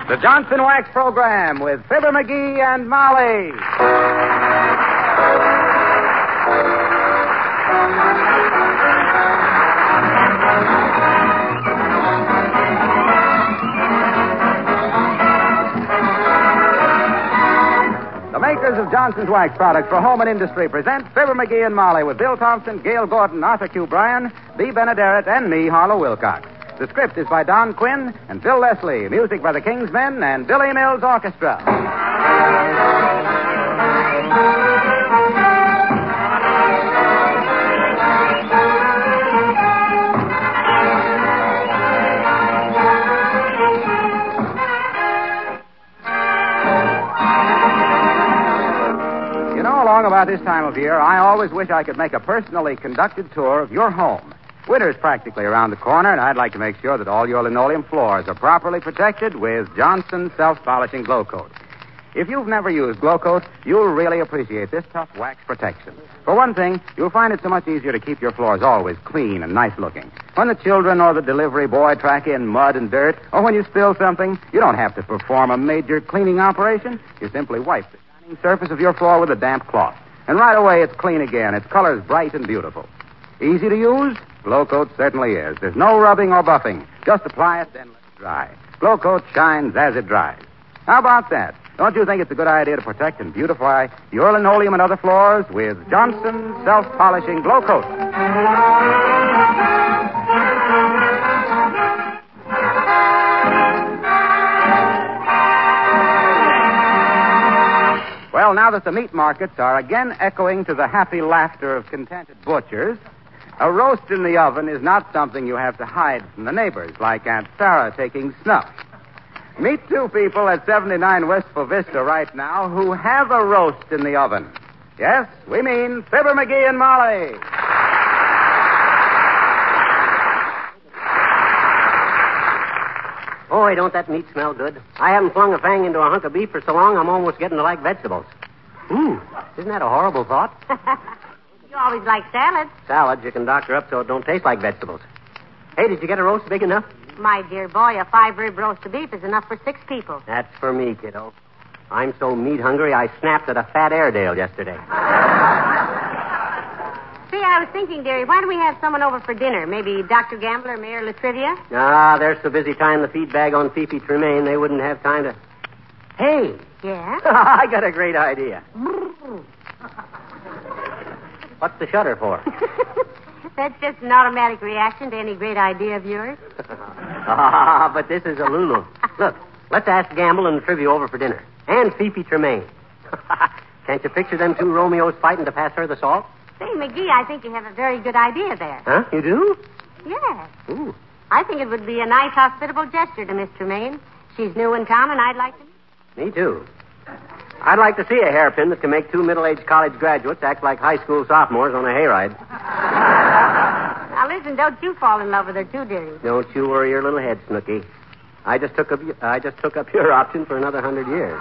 The Johnson Wax Program with Fibber McGee and Molly. The makers of Johnson's Wax products for home and industry present Fibber McGee and Molly with Bill Thompson, Gail Gordon, Arthur Q. Bryan, B. Benaderet, and me, Harlow Wilcox. The script is by Don Quinn and Bill Leslie. Music by the Kingsmen and Billy Mills Orchestra. You know, along about this time of year, I always wish I could make a personally conducted tour of your home. Winter's practically around the corner, and I'd like to make sure that all your linoleum floors are properly protected with Johnson Self-Polishing Glow Coat. If you've never used Glow Coat, you'll really appreciate this tough wax protection. For one thing, you'll find it so much easier to keep your floors always clean and nice-looking. When the children or the delivery boy track in mud and dirt, or when you spill something, you don't have to perform a major cleaning operation. You simply wipe the shining surface of your floor with a damp cloth. And right away, it's clean again. Its color's bright and beautiful. Easy to use? Glow Coat certainly is. There's no rubbing or buffing. Just apply it, then let it dry. Glow Coat shines as it dries. How about that? Don't you think it's a good idea to protect and beautify your linoleum and other floors with Johnson Self-Polishing Glow Coat? Well, now that the meat markets are again echoing to the happy laughter of contented butchers, a roast in the oven is not something you have to hide from the neighbors, like Aunt Sarah taking snuff. Meet two people at 79 Wistful Vista right now who have a roast in the oven. Yes, we mean Fibber McGee and Molly. Boy, don't that meat smell good. I haven't flung a fang into a hunk of beef for so long, I'm almost getting to like vegetables. Isn't that a horrible thought? You always like salads. Salads you can doctor up so it don't taste like vegetables. Hey, did you get a roast big enough? My dear boy, a 5-rib roast of beef is enough for 6 people. That's for me, kiddo. I'm so meat hungry I snapped at a fat Airedale yesterday. See, I was thinking, dearie, why don't we have someone over for dinner? Maybe Dr. Gambler or Mayor Latrivia? They're so busy tying the feed bag on Fifi Tremaine, they wouldn't have time to... Hey! Yeah? I got a great idea. What's the shutter for? That's just an automatic reaction to any great idea of yours. But this is a Lulu. Look, let's ask Gamble and Trivia over for dinner. And Fifi Tremaine. Can't you picture them two Romeos fighting to pass her the salt? Say, McGee, I think you have a very good idea there. Huh? You do? Yes. Ooh. I think it would be a nice, hospitable gesture to Miss Tremaine. She's new in town, and I'd like to... Me too. I'd like to see a hairpin that can make 2 middle-aged college graduates act like high school sophomores on a hayride. Now, listen, don't you fall in love with her, too, dearie. Don't you worry your little head, Snooky. I just took up your option for another 100 years.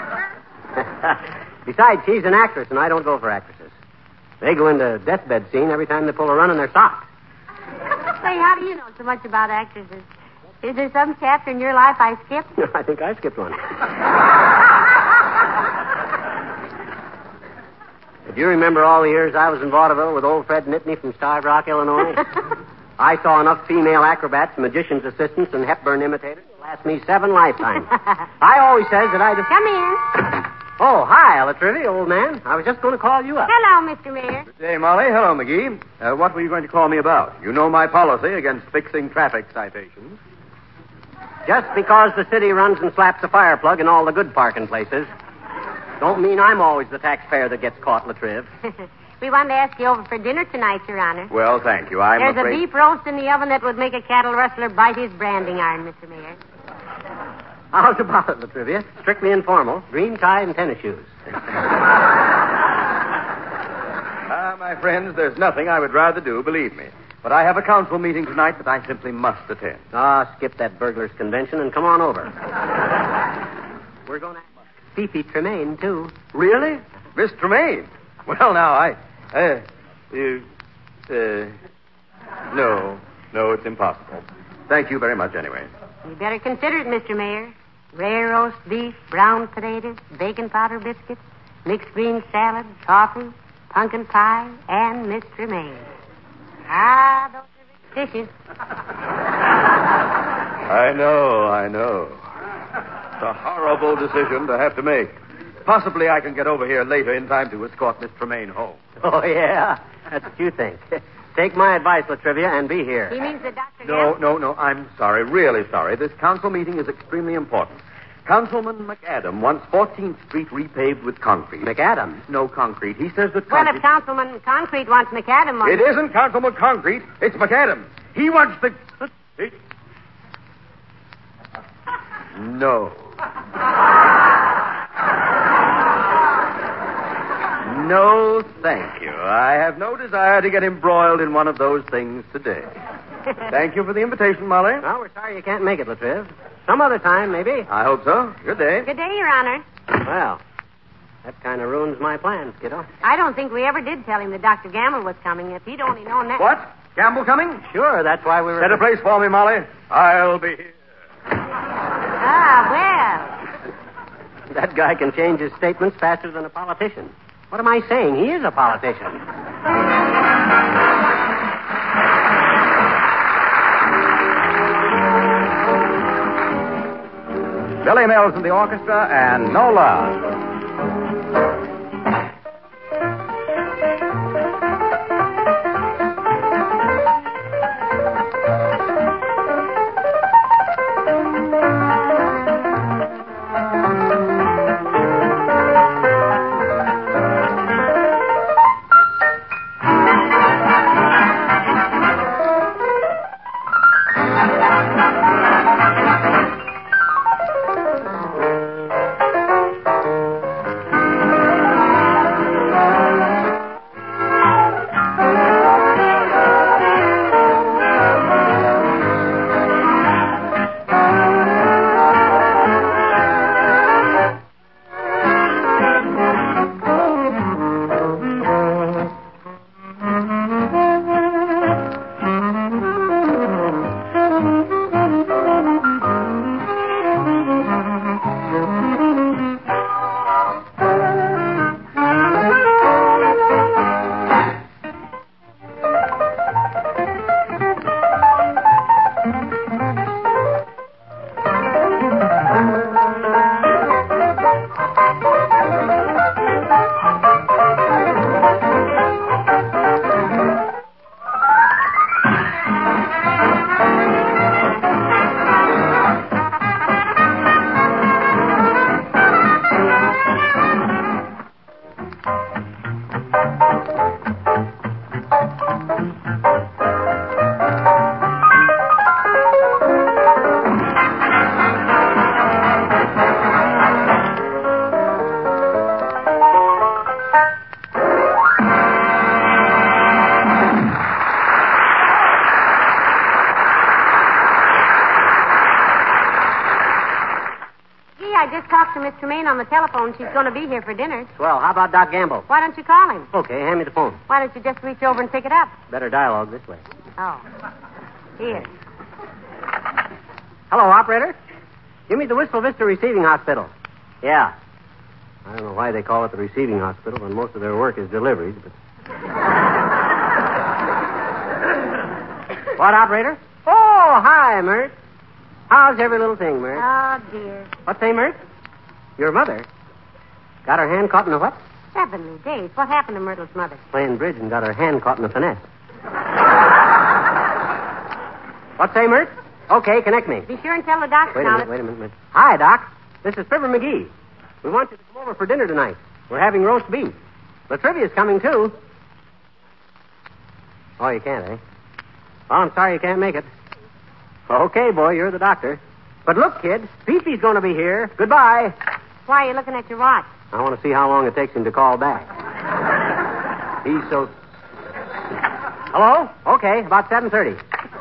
Besides, she's an actress, and I don't go for actresses. They go into deathbed scene every time they pull a run in their socks. Say, how do you know so much about actresses? Is there some chapter in your life I skipped? I think I skipped one. Do you remember all the years I was in vaudeville with old Fred Nittany from Starved Rock, Illinois? I saw enough female acrobats, magician's assistants, and Hepburn imitators to last me 7 lifetimes. I always says that I just... Come in. Oh, hi, Latrivia, old man. I was just going to call you up. Hello, Mr. Mayor. Good day, Molly. Hello, McGee. What were you going to call me about? You know my policy against fixing traffic citations. Just because the city runs and slaps a fire plug in all the good parking places don't mean I'm always the taxpayer that gets caught, Latriv. We wanted to ask you over for dinner tonight, Your Honor. Well, thank you. There's a beef roast in the oven that would make a cattle rustler bite his branding iron, Mr. Mayor. How's about it, Latrivia? Strictly informal. Green tie and tennis shoes. My friends, there's nothing I would rather do, believe me. But I have a council meeting tonight that I simply must attend. Skip that burglars' convention and come on over. We're going to have Fifi Tremaine, too. Really? Miss Tremaine? Well, now, no, it's impossible. Thank you very much anyway. You better consider it, Mr. Mayor. rare roast beef, brown potatoes, bacon powder biscuits, mixed green salad, coffee, pumpkin pie, and Miss Tremaine. Ah, those are rich dishes. I know. It's a horrible decision to have to make. Possibly I can get over here later in time to escort Miss Tremaine home. Oh, yeah? That's what you think. Take my advice, Latrivia, and be here. He means that Dr. No. I'm sorry. Really sorry. This council meeting is extremely important. Councilman McAdam wants 14th Street repaved with concrete. McAdam? No concrete. He says that Well, concrete... if Councilman Concrete wants McAdam on... It isn't Councilman Concrete. It's McAdam. He wants the... No. No, thank you. I have no desire to get embroiled in one of those things today. Thank you for the invitation, Molly. Well, we're sorry you can't make it, Latriv. Some other time, maybe. I hope so. Good day. Good day, Your Honor. Well, that kind of ruins my plans, kiddo. I don't think we ever did tell him that Dr. Gamble was coming. If he'd only known that... What? Gamble coming? Sure, that's why we were... Set a place for me, Molly. I'll be here. Ah, well. That guy can change his statements faster than a politician. What am I saying? He is a politician. Billy Mills in the orchestra and No Love. I just talked to Miss Tremaine on the telephone. She's going to be here for dinner. Swell. How about Doc Gamble? Why don't you call him? Okay, hand me the phone. Why don't you just reach over and pick it up? Better dialogue this way. Oh. Here. Hello, operator. Give me the Wistful Vista Receiving Hospital. Yeah. I don't know why they call it the receiving hospital when most of their work is deliveries, but... What, operator? Oh, hi, Mert. How's every little thing, Mert? Oh, dear. What say, Mert? Your mother got her hand caught in a what? Heavenly days. What happened to Myrtle's mother? Playing bridge and got her hand caught in a finesse. What say, Mert? Okay, connect me. Be sure and tell the doctor Wait now a minute. Hi, Doc. This is Fibber McGee. We want you to come over for dinner tonight. We're having roast beef. Latrivia's coming, too. Oh, you can't, eh? Oh, I'm sorry you can't make it. Okay, boy, you're the doctor. But look, kid, Fifi's going to be here. Goodbye. Why are you looking at your watch? I want to see how long it takes him to call back. He's so... Hello? Okay, about 7:30.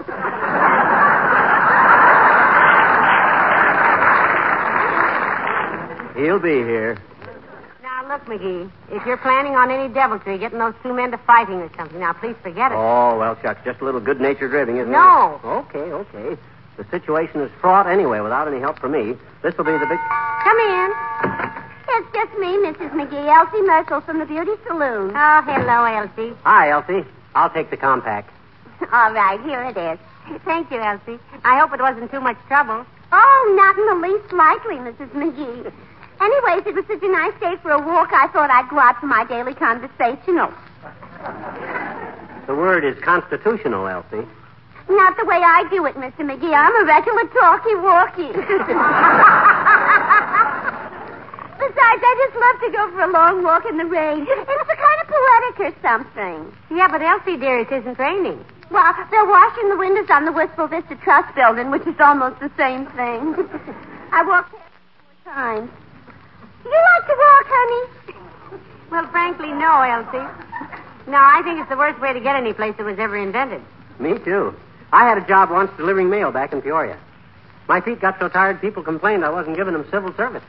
He'll be here. Now, look, McGee, if you're planning on any deviltry, getting those two men to fighting or something, now, please forget it. Oh, well, shucks, just a little good-natured ribbing, isn't it? No. Okay. The situation is fraught anyway without any help from me. This will be the big... Come in. It's just me, Mrs. McGee, Elsie Merkel from the Beauty Saloon. Oh, hello, Elsie. Hi, Elsie. I'll take the compact. All right, here it is. Thank you, Elsie. I hope it wasn't too much trouble. Oh, not in the least likely, Mrs. McGee. Anyways, it was such a nice day for a walk, I thought I'd go out for my daily conversational. The word is constitutional, Elsie. Not the way I do it, Mr. McGee. I'm a regular talkie-walkie. Besides, I just love to go for a long walk in the rain. It's a kind of poetic or something. Yeah, but Elsie, dear, it isn't raining. Well, they're washing the windows on the Wistful Vista Trust building, which is almost the same thing. I walked past it 4 times. Do you like to walk, honey? Well, frankly, no, Elsie. No, I think it's the worst way to get any place that was ever invented. Me, too. I had a job once delivering mail back in Peoria. My feet got so tired, people complained I wasn't giving them civil service.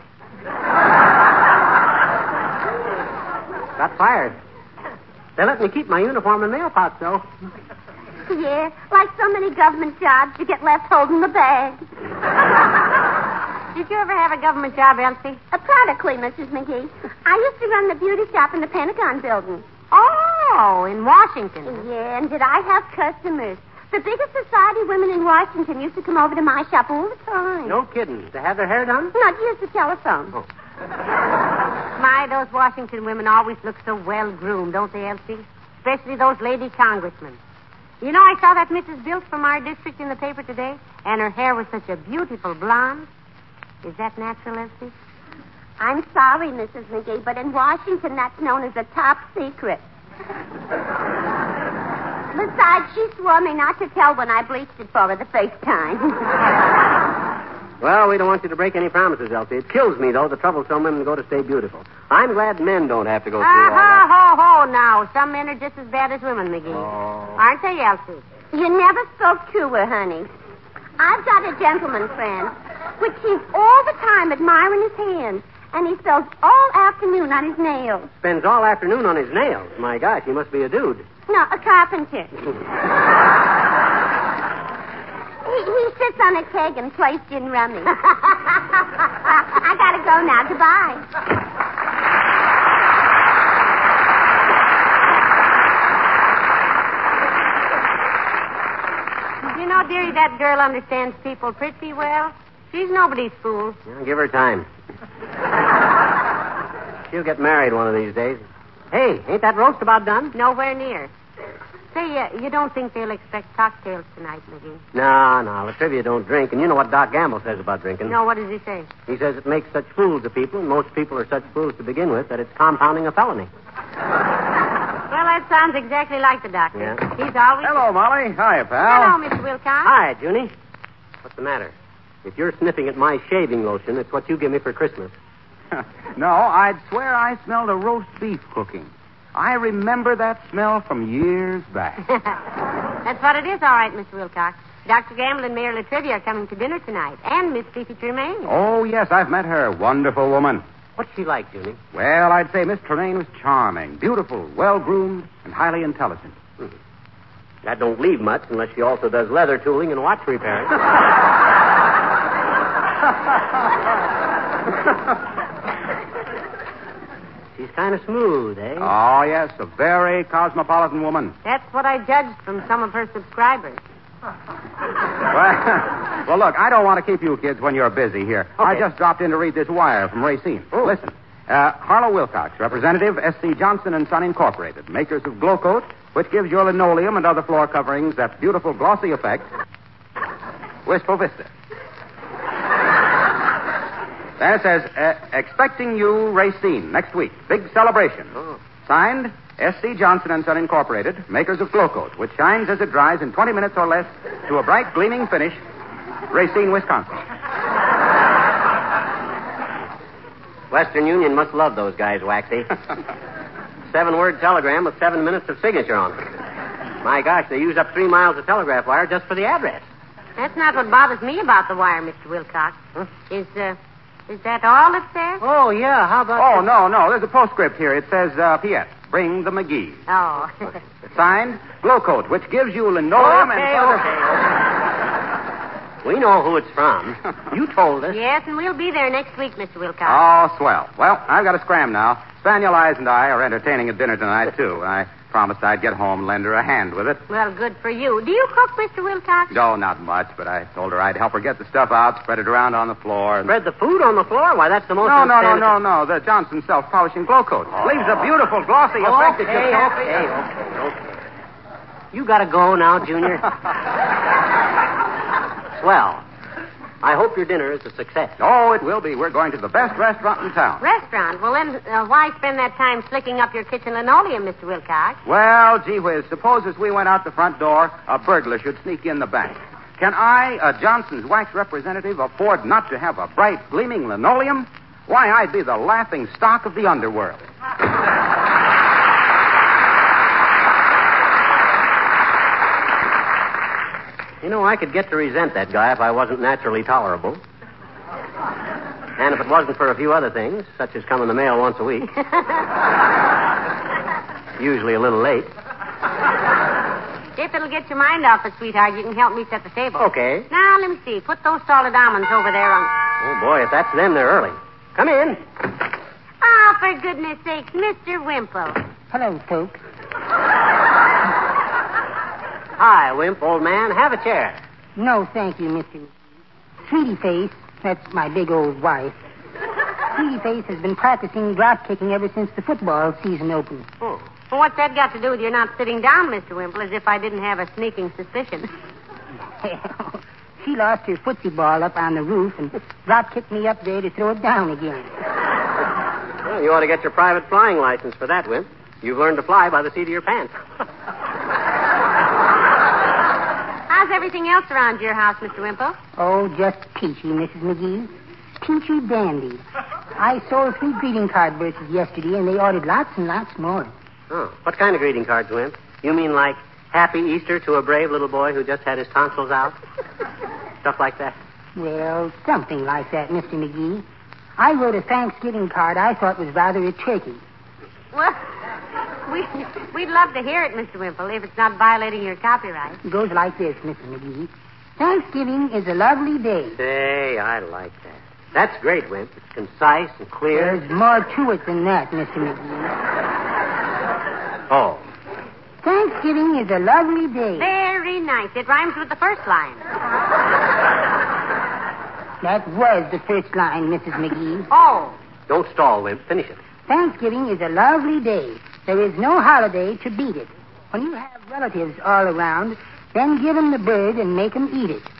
Got fired. They let me keep my uniform and mail pouch, though. Yeah, like so many government jobs, you get left holding the bag. Did you ever have a government job, Elsie? Practically, Mrs. McGee. I used to run the beauty shop in the Pentagon building. Oh, in Washington. Yeah, and did I have customers? The biggest society women in Washington used to come over to my shop all the time. No kidding. To have their hair done? Not use the telephone. Oh. My, those Washington women always look so well-groomed, don't they, Elsie? Especially those lady congressmen. You know, I saw that Mrs. Bilk from our district in the paper today, and her hair was such a beautiful blonde. Is that natural, Elsie? I'm sorry, Mrs. McGee, but in Washington, that's known as a top secret. Besides, she swore me not to tell when I bleached it for her the first time. Well, we don't want you to break any promises, Elsie. It kills me, though, the trouble some women go to stay beautiful. I'm glad men don't have to go through all that. Ho, now. Some men are just as bad as women, McGee. Oh. Aren't they, Elsie? You never spoke to her, honey. I've got a gentleman friend, which he's all the time admiring his hands, and he spends all afternoon on his nails. Spends all afternoon on his nails. My gosh, he must be a dude. No, a carpenter. He sits on a keg and plays gin rummy. I gotta go now. Goodbye. You know, dearie, that girl understands people pretty well. She's nobody's fool. Yeah, give her time. She'll get married one of these days. Hey, ain't that roast about done? Nowhere near. Say, you don't think they'll expect cocktails tonight, McGee? No, Latrivia don't drink, and you know what Doc Gamble says about drinking. No, what does he say? He says it makes such fools of people, and most people are such fools to begin with, that it's compounding a felony. Well, that sounds exactly like the doctor. Yeah. He's always... Hello, Molly. Hiya, pal. Hello, Mr. Wilcox. Hi, Junie. What's the matter? If you're sniffing at my shaving lotion, it's what you give me for Christmas. No, I'd swear I smelled a roast beef cooking. I remember that smell from years back. That's what it is, all right, Mr. Wilcox. Dr. Gamble and Mayor Latrivia are coming to dinner tonight, and Miss Fifi Tremaine. Oh, yes, I've met her. Wonderful woman. What's she like, Junie? Well, I'd say Miss Tremaine was charming, beautiful, well-groomed, and highly intelligent. That don't leave much unless she also does leather tooling and watch repairs. She's kind of smooth, eh? Oh, yes, a very cosmopolitan woman. That's what I judged from some of her subscribers. Well, look, I don't want to keep you kids when you're busy here. Okay. I just dropped in to read this wire from Racine. Oh. Listen. Harlow Wilcox, Representative S.C. Johnson & Son Incorporated, makers of Glow Coat, which gives your linoleum and other floor coverings that beautiful glossy effect. Wistful Vista. Then it says, expecting you, Racine, next week. Big celebration. Oh. Signed, S.C. Johnson & Son Incorporated, makers of Glow Coat, which shines as it dries in 20 minutes or less to a bright, gleaming finish. Racine, Wisconsin. Western Union must love those guys, Waxy. 7-word telegram with 7 minutes of signature on it. My gosh, they use up 3 miles of telegraph wire just for the address. That's not what bothers me about the wire, Mr. Wilcox. Huh? Is that all that's there? Oh, yeah, how about... Oh, no. There's a postscript here. It says, P.S. Bring the McGee. Oh. Signed, Glow Coat, which gives you linoleum and... Okay. We know who it's from. You told us. Yes, and we'll be there next week, Mr. Wilcox. Oh, swell. Well, I've got to scram now. Spaniel Eyes and I are entertaining at dinner tonight, too. I promised I'd get home and lend her a hand with it. Well, good for you. Do you cook, Mr. Wilcox? No, not much, but I told her I'd help her get the stuff out, spread it around on the floor. And... Spread the food on the floor? Why, that's the most... No. The Johnson self-polishing glow coat. Leaves a beautiful, glossy effect. Okay. You gotta go now, Junior. Swell. I hope your dinner is a success. Oh, it will be. We're going to the best restaurant in town. Restaurant? Well, then why spend that time slicking up your kitchen linoleum, Mr. Wilcox? Well, gee whiz, suppose as we went out the front door, a burglar should sneak in the back. Can I, a Johnson's wax representative, afford not to have a bright, gleaming linoleum? Why, I'd be the laughing stock of the underworld. You know, I could get to resent that guy if I wasn't naturally tolerable. And if it wasn't for a few other things, such as coming the mail once a week. Usually a little late. If it'll get your mind off it, sweetheart, you can help me set the table. Okay. Now, let me see. Put those salted almonds over there on... Oh, boy, if that's them, they're early. Come in. Oh, for goodness sakes, Mr. Wimple. Hello, folks. Hi, Wimp, old man. Have a chair. No, thank you, Mr. Sweetie Face, that's my big old wife. Sweetie Face has been practicing drop kicking ever since the football season opened. Oh. Well, what's that got to do with your not sitting down, Mr. Wimple, as if I didn't have a sneaking suspicion? She lost her footsie ball up on the roof and drop kicked me up there to throw it down again. Well, you ought to get your private flying license for that, Wimp. You've learned to fly by the seat of your pants. How's everything else around your house, Mr. Wimple? Oh, just peachy, Mrs. McGee. Peachy dandy. I sold 3 greeting card verses yesterday, and they ordered lots and lots more. Oh, what kind of greeting cards, Wimp? You mean like Happy Easter to a brave little boy who just had his tonsils out? Stuff like that? Well, something like that, Mr. McGee. I wrote a Thanksgiving card I thought was rather a turkey. Well, we'd love to hear it, Mr. Wimple, if it's not violating your copyright. It goes like this, Mr. McGee. Thanksgiving is a lovely day. Say, I like that. That's great, Wimp. It's concise and clear. There's more to it than that, Mr. McGee. Oh. Thanksgiving is a lovely day. Very nice. It rhymes with the first line. That was the first line, Mrs. McGee. Oh. Don't stall, Wimp. Finish it. Thanksgiving is a lovely day. There is no holiday to beat it. When you have relatives all around, then give them the bird and make them eat it.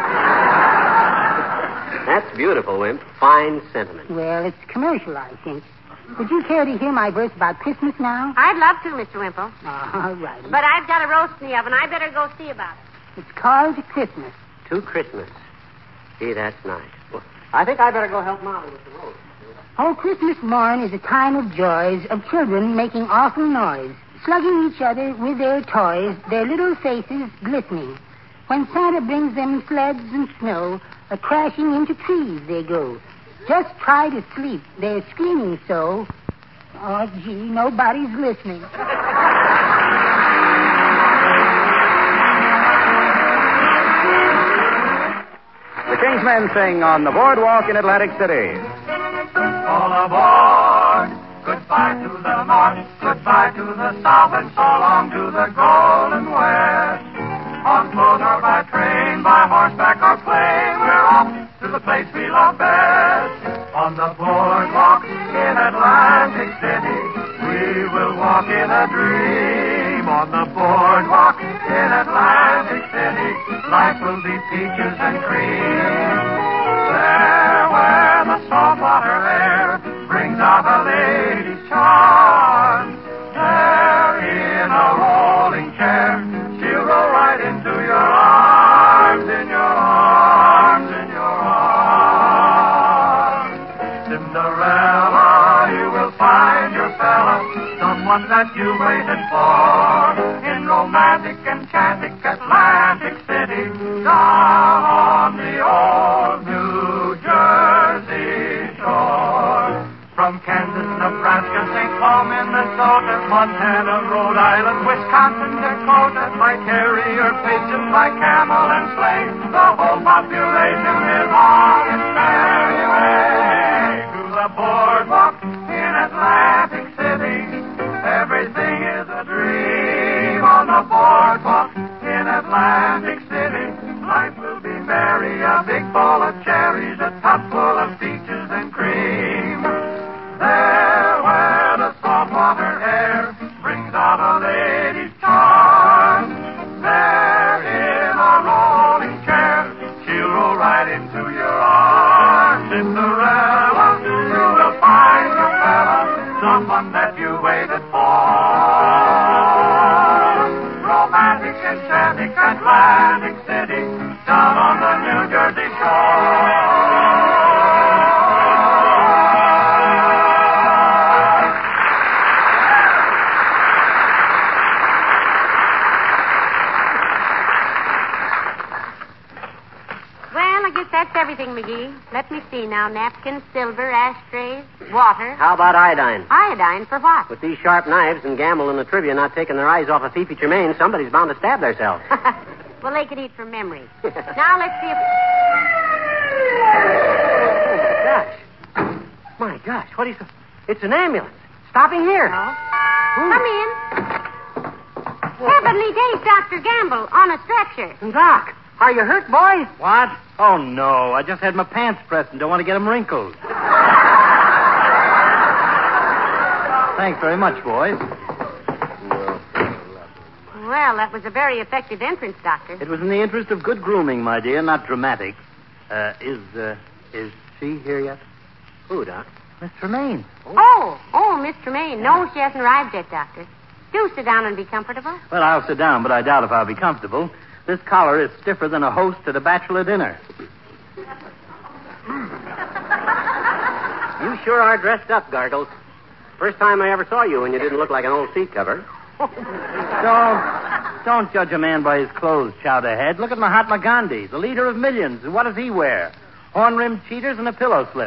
That's beautiful, Wimp. Fine sentiment. Well, it's commercial, I think. Would you care to hear my verse about Christmas now? I'd love to, Mr. Wimple. All right. But I've got a roast in the oven. I better go see about it. It's called Christmas. To Christmas. Gee, that's nice. Well, I think I better go help Molly with the roast. Oh, Christmas morn is a time of joys, of children making awful noise, slugging each other with their toys, their little faces glistening. When Santa brings them sleds and snow, crashing into trees they go. Just try to sleep. They're screaming so. Oh, gee, nobody's listening. The Kingsmen sing on the boardwalk in Atlantic City. All aboard. Goodbye to the north, goodbye to the south, and so long to the golden west. On foot or by train, by horseback or plane, we're off to the place we love best. On the boardwalk in Atlantic City, we will walk in a dream. On the boardwalk in Atlantic City, life will be peaches and cream. There where the saltwater air brings out a lady's charms, there in a rolling chair, she'll roll right into your arms, in your arms, in your arms. Cinderella, you will find your fella, someone that you waited for, in romantic, enchanting Atlantic City, down on the old New Jersey shore. From Kansas, Nebraska, St. Paul, Minnesota, Montana, Rhode Island, Wisconsin, Dakota, by carrier pigeon, by camel and sleigh, the whole population is on its merry way to the boardwalk in Atlantic City. Everything is a dream on the boardwalk in Atlantic City. Life will be merry, a big bowl of cherries, a tub full of peaches and cream. There where the saltwater air brings out a lady's charm. There in a rolling chair, she'll roll right into your arms. Cinderella, you will find your fella, someone that you waited for. Romantic, enchanting Atlantic City, down on the New Jersey shore. That's everything, McGee. Let me see now. Napkins, silver, ashtrays, water. How about iodine? Iodine for what? With these sharp knives and Gamble and the trivia not taking their eyes off of Fifi Tremaine, somebody's bound to stab themselves. Well, they could eat from memory. Now let's see if... My gosh, what is... It's an ambulance. Stopping here. Oh. Come in. Heavenly days, Dr. Gamble, on a stretcher. Doc, are you hurt, boy? What? Oh, no. I just had my pants pressed and don't want to get them wrinkled. Thanks very much, boys. Well, that was a very effective entrance, Doctor. It was in the interest of good grooming, my dear, not dramatic. Is she here yet? Who, Doc? Miss Tremaine. Oh, Miss Tremaine. No, she hasn't arrived yet, Doctor. Do sit down and be comfortable. Well, I'll sit down, but I doubt if I'll be comfortable. This collar is stiffer than a host at a bachelor dinner. You sure are dressed up, Gargles. First time I ever saw you when you didn't look like an old seat cover. Don't judge a man by his clothes, Chowderhead. Look at Mahatma Gandhi, the leader of millions. And what does he wear? Horn-rimmed cheaters and a pillow slip.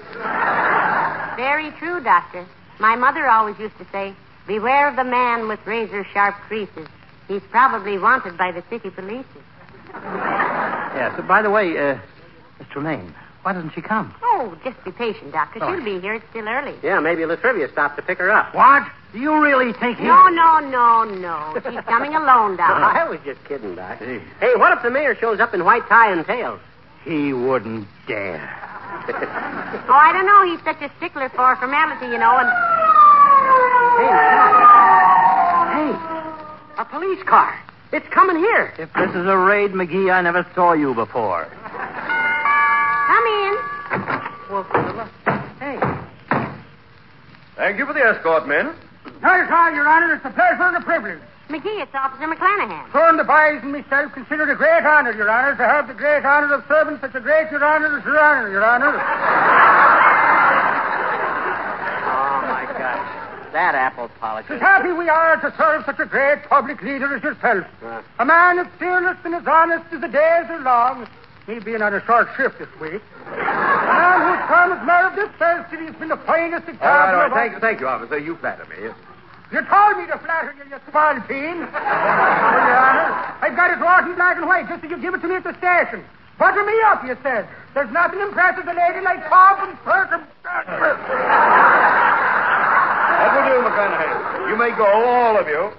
Very true, Doctor. My mother always used to say, beware of the man with razor-sharp creases. He's probably wanted by the city police. Yes, by the way, Miss Tremaine, why doesn't she come? Oh, just be patient, Doctor. She'll be here. It's still early. Yeah, maybe La Trivia stopped to pick her up. What? Do you really think he... No. She's coming alone, Doctor. I was just kidding, Doc. Hey, what if the mayor shows up in white tie and tails? He wouldn't dare. Oh, I don't know. He's such a stickler for formality, you know, and... Hey, a police car. It's coming here. If this is a raid, McGee, I never saw you before. Come in. Well, hey. Thank you for the escort, men. Not at all, Your Honor. It's a pleasure and a privilege. McGee, it's Officer McClanahan. So and the boys and myself consider it a great honor, Your Honor, to have the great honor of serving such a great Your Honor as Your Honor, Your Honor. Oh, my gosh. That apple polish. As happy we are to serve such a great public leader as yourself. A man as fearless and as honest as the days are long. Me being on a short shift this week. A man whose term as mayor of this fair city has been the finest example All right. of... Thank you, officer. You flatter me. You told me to flatter you, you spalpeen. Well, Your Honor, I've got it wrought in black and white just as you give it to me at the station. Butter me up, you said. There's nothing impresses a lady like pomp and circum... That will do, McClanahan. You may go, all of you.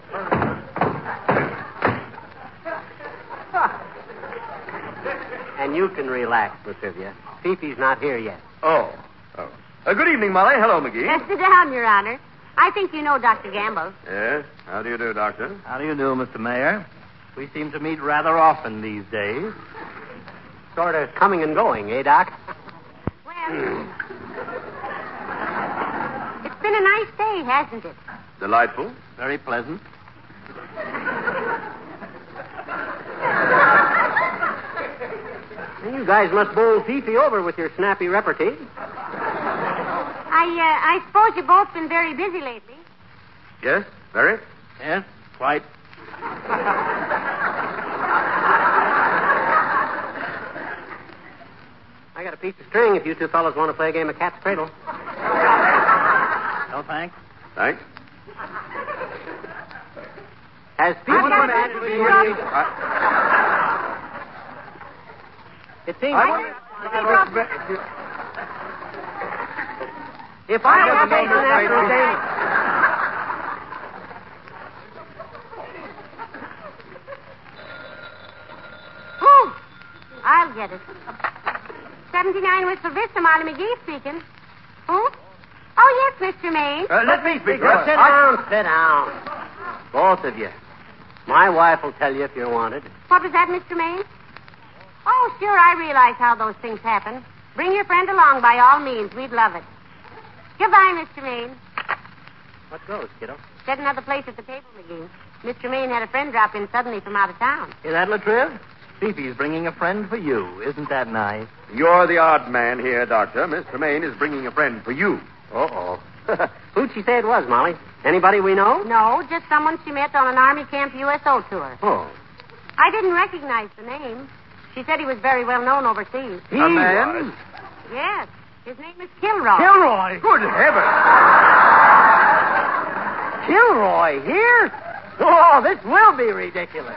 And you can relax, La Trivia. Fifi's not here yet. Oh. Good evening, Molly. Hello, McGee. Sit down, Your Honor. I think you know Dr. Gamble. Yes? How do you do, Doctor? How do you do, Mr. Mayor? We seem to meet rather often these days. Sort of coming and going, eh, Doc? Well, it's been a nice day, hasn't it? Delightful. Very pleasant. You guys must bowl Fifi over with your snappy repartee. I suppose you've both been very busy lately. Yes? Very? Yes, quite. I got a piece of string if you two fellas want to play a game of cat's cradle. No, thanks. Thanks. As people got demand it. to be relieved. It seems. If I was taken after a day. Oh, I'll get it. 79 Whistle Vista, Marley McGee speaking. Who? Oh, yes, Mr. Maine. Let me speak. Sit down, sit down. Both of you. My wife will tell you if you're wanted. What was that, Mr. Maine? Oh, sure, I realize how those things happen. Bring your friend along by all means. We'd love it. Goodbye, Mr. Maine. What goes, kiddo? Get another place at the table, McGee. Mr. Maine had a friend drop in suddenly from out of town. Is that Latriv? Fifi's bringing a friend for you. Isn't that nice? You're the odd man here, Doctor. Miss Tremaine is bringing a friend for you. Uh-oh. Who'd she say it was, Molly? Anybody we know? No, just someone she met on an Army Camp USO tour. Oh. I didn't recognize the name. She said he was very well known overseas. A man? Yes. His name is Kilroy. Kilroy! Good heavens! Kilroy here? Oh, this will be ridiculous.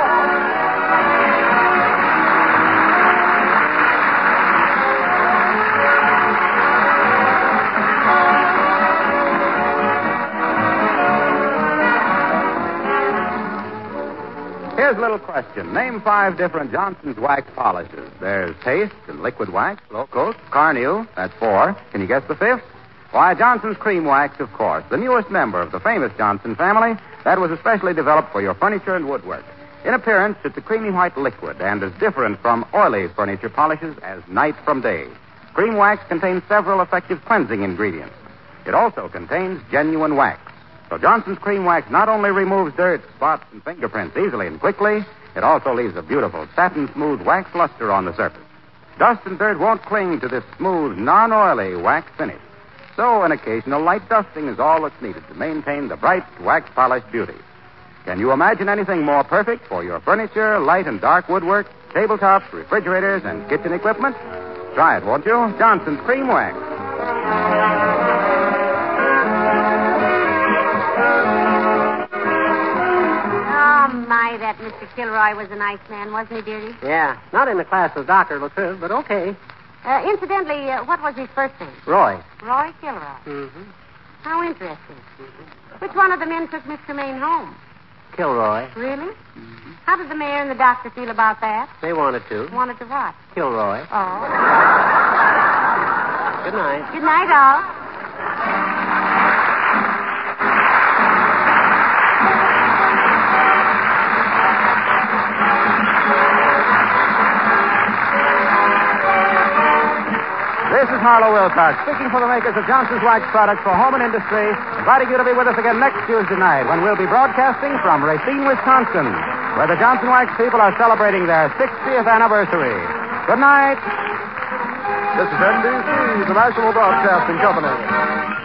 Here's a little question. Name 5 different Johnson's wax polishes. There's paste and liquid wax, low coat, Carnew. That's 4. Can you guess the 5th? Why, Johnson's cream wax, of course. The newest member of the famous Johnson family that was especially developed for your furniture and woodwork. In appearance, it's a creamy white liquid and as different from oily furniture polishes as night from day. Cream wax contains several effective cleansing ingredients. It also contains genuine wax. So Johnson's cream wax not only removes dirt, spots, and fingerprints easily and quickly, it also leaves a beautiful satin-smooth wax luster on the surface. Dust and dirt won't cling to this smooth, non-oily wax finish. So an occasional light dusting is all that's needed to maintain the bright, wax-polished beauty. Can you imagine anything more perfect for your furniture, light and dark woodwork, tabletops, refrigerators, and kitchen equipment? Try it, won't you? Johnson's cream wax. My, that Mr. Kilroy was a nice man, wasn't he, dearie? Yeah, not in the class of Dr. Latriv, but okay. Incidentally, what was his first name? Roy. Roy Kilroy. Mm-hmm. How interesting. Which one of the men took Mr. Maine home? Kilroy. Really? How did the mayor and the doctor feel about that? They wanted to. Wanted to what? Kilroy. Oh. Good night. Good night, all. This is Harlow Wilcox, speaking for the makers of Johnson's Wax products for home and industry, inviting you to be with us again next Tuesday night when we'll be broadcasting from Racine, Wisconsin, where the Johnson Wax people are celebrating their 60th anniversary. Good night. This is NBC, the National Broadcasting Company.